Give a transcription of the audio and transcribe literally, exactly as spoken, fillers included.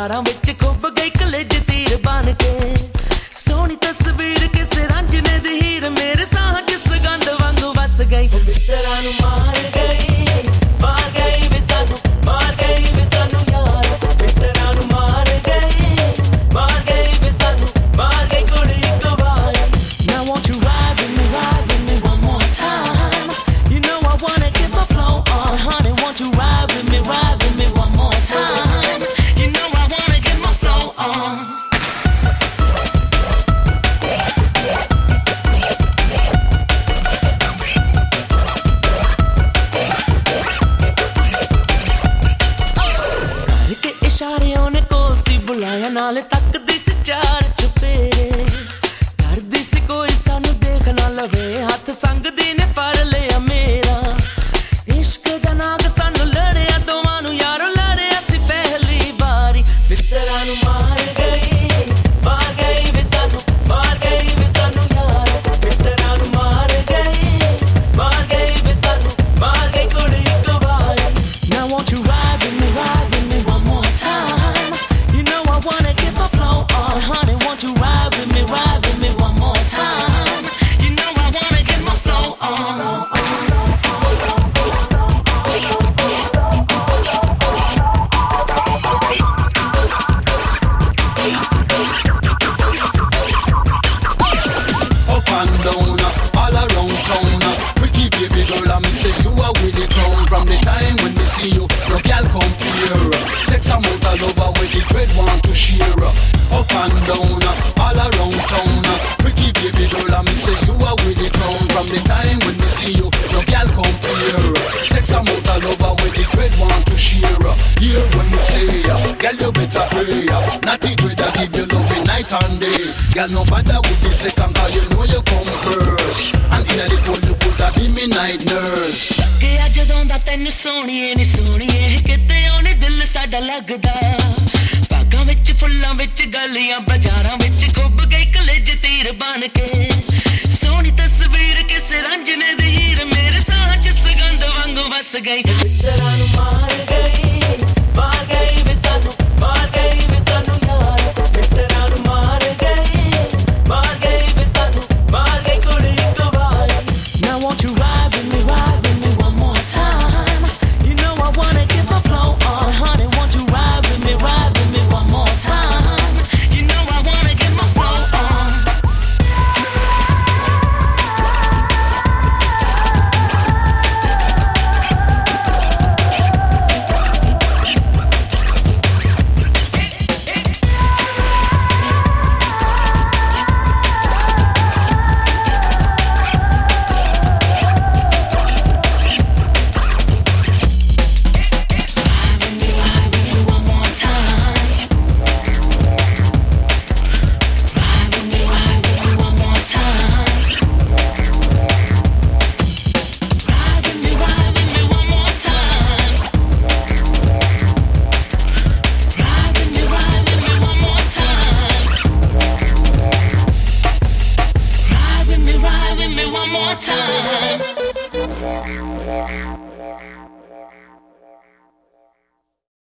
बाजारां विच खुब गई कलेज तीर बन के सोहनी तस्वीर किसे रांझने दी हीर मेरे साह च सुगंध वांगू वस गई मित्तरां नूं मार गई मार गई वे सानू मार गई वे सानू यार मित्तरां नूं मार गई मार गई वे सानू मार गई कुड़ी इक वार Now won't you ride with me ride with me one more time You know I wanna get my flow on honey won't you ride with me ride with me one more time You know I wanna get my flow on इशारियों ने कोल सी बुलाया नाले तकदी सी चार चुपेरे करदी सी कोई सानू देख ना लवे हाथ संग दी ने फड़ लिया मेरा इश्क दा नाग सानू लड़िया दोवां नू यारो लड़िया सी पहली बारी मित्तरां नू मार गई मार गई वे सानू मार गई वे सानू यार मित्तरां नू मार गई मार गई वे सानू मार गई कुड़ी इक वार Now won't you ride with me ride with me one more time You know I wanna get my flow on honey won't you ride with me ride with me one more time You know I wanna get my flow on Up and down, all around town Pretty baby girl, I me say you are with the crown From the time when me see you, no girl compare Sex amount of love with the great want to share Up and down, all around town Pretty baby girl, I me say you are with the crown From the time when me see you, no girl compare Sex amount of love with the great want to share Hear when me say, girl you better pray Not the great that give you love in night and day Girl no bother with the second cause you know you come first And in the cold you could have been me night nurse ਗਿਆ ਜਦੋਂ ਦਾ ਤੈਨੂੰ ਸੋਹਣੀਏ ਨੀ ਸੋਹਣੀਏ ਕਿਤੇ ਉਹਨੇ ਦਿਲ ਸਾਡਾ ਲੱਗਦਾ ਬਾਗਾਂ ਵਿੱਚ ਫੁੱਲਾਂ ਵਿੱਚ ਗਲੀਆਂ ਬਾਜ਼ਾਰਾਂ ਵਿੱਚ ਖੁੱਭ ਗਈ ਕਲੇਜ ਤੀਰ ਬਣ ਕੇ